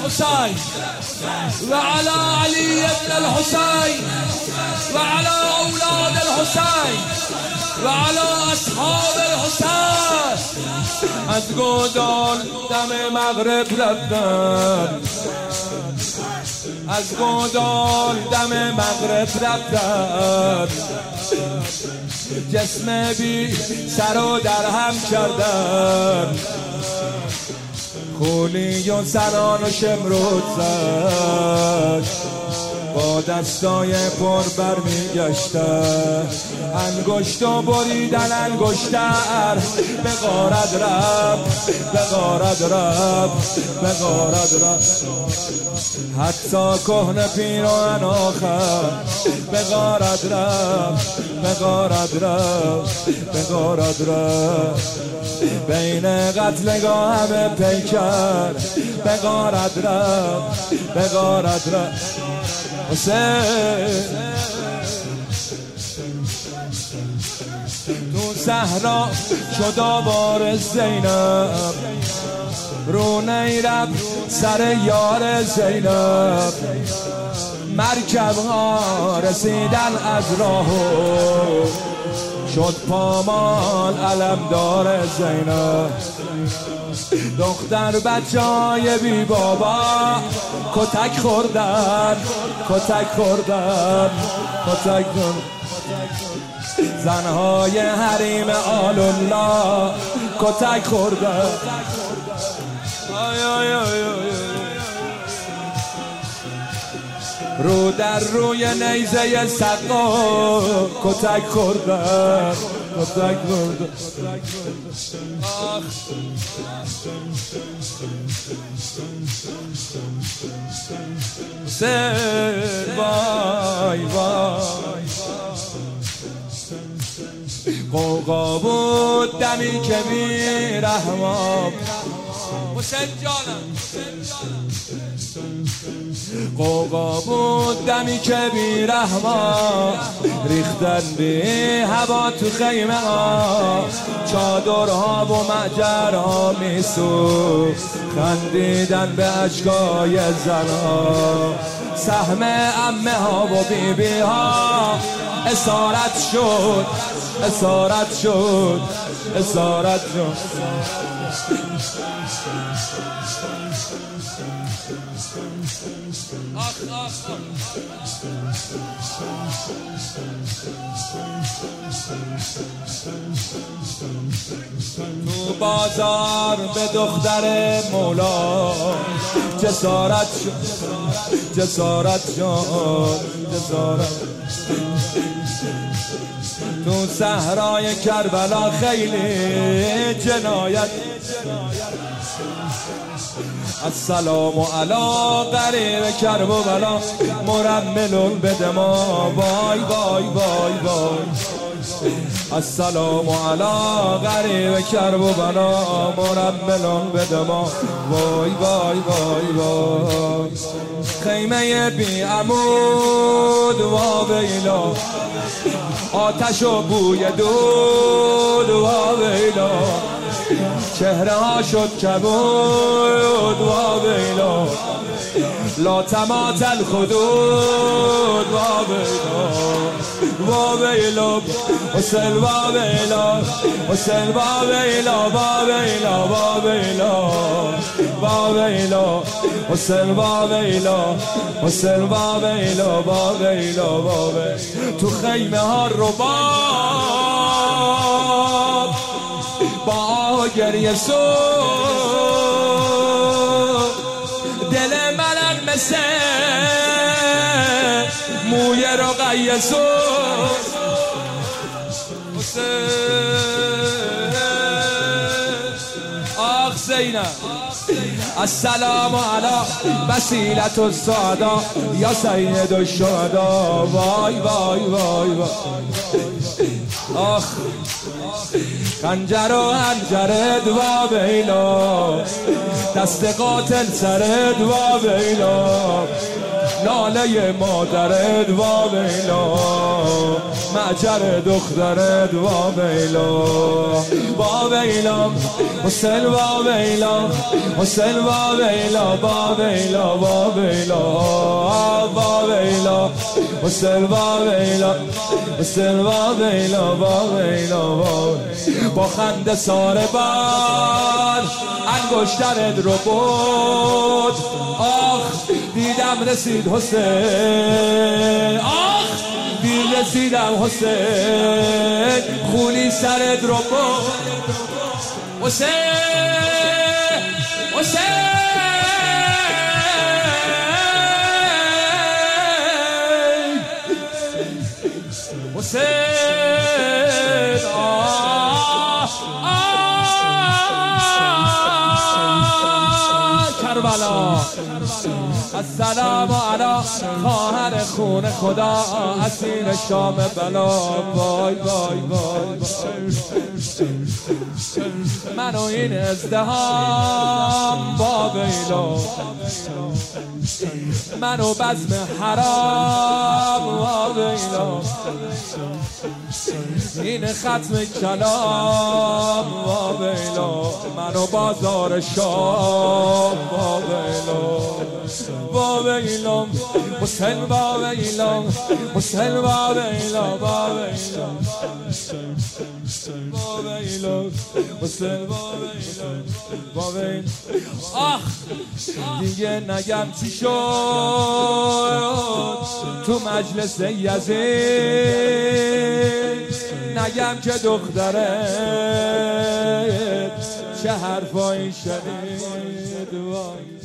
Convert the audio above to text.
الحسين وعلى علي بن الحسين وعلى أولاد الحسين وعلى أصحاب الحسين. از گودال دم مغرب رفتن، از گودال دم مغرب رفتن، جسم بی سر و درهم کردن، خولی و سران و شمرود زد، با دستای پر بر می گشتن، انگشت و بریدن انگشتر، به غارت رفت به غارت رفت به غارت رفت، حتی کهن پیران آخر به غارت رفت به غارت رفت به غارت رفت، بین قتلگاه همه پیکر به غارت رفت به غارت رفت. حسین تو صحرا شد آوار زینب، رو نیرب سر یار زینب، مرکب ها رسیدن از راهو، شد پامال علمدار زینب، دختر بچه های بی بابا کتک خوردن کتک خوردن کتک خوردن، زنهای حریم آل الله کتک خوردن. رو در روی نیزه سقا کتک خوردن کتک خوردن. سر وای وای قوقا بود دمی که بی رحمم، حسین جانم قوقا بود دمی که بی رحمم، ریختن بی هوا تو خیمه ها، چادرها و معجرها میسو، خندیدن به اشکای زنها، سهم عمه ها و بی بی ها اسارت شد اسارت شد اسارت شد. تو بازار به دختر مولا جسارت شد جسارت شد جسارت. تو صحرای کربلا خیلی جنایت، السلام علی غریب کرب و بلا، مرملون به دما وای وای وای وای. السلام علی غریب کرب و بلا، مرملون به دما وای وای وای وای. خیمه بی عمود و ویلا، آتش و بوی دود و ویلا، چهره ها شد کبود و ویلا، لا تمات الخدود و ویلا و ویلا. حسین و ویلا حسین و ویلا و ویلا و ویلا و ویلا. حسین و ویلا حسین و ویلا و ویلا و ویلا. تو خیمه ها رباب با آه گریه سو، دل منم مثل موی رقیه سو. آخ زینب السلام علی وسیلت السعدا یا سید الشهدا وای وای وای وای. آخ خنجر و هنجرت و بیلا، دست قاتل سرت و بیلا، ناله مادرت وا ویلا، معجر دخترت وا ویلا، وا ویلا حسین وا ویلا، حسین وا ویلا، وا ویلا، وا ویلا، وا ویلا حسین وا ویلا، حسین وا ویلا، وا ویلا، با خنده ساربان انگشترت رو بود. آخ دیدم رسید حسین، آخ دیر رسیدم حسین، خونی سرت رو بود حسین، حسین حسین کربلا. السلام علی خواهر خون خدا، اسیر شام بلا. وای وای وای من و این ازدهام با ویلا، من و بزم حرام با ویلا، این ختم کلام با ویلا، من و بازار شام با ویلا، با ویلا حسین با ویلا، حسین با ویلا، با ویلا، با ویلا حسین با ویلا، با ویلا. آخ دیگه نگم چی شد تو مجلس یزید، نگم که دخترت چه حرفایی شنید.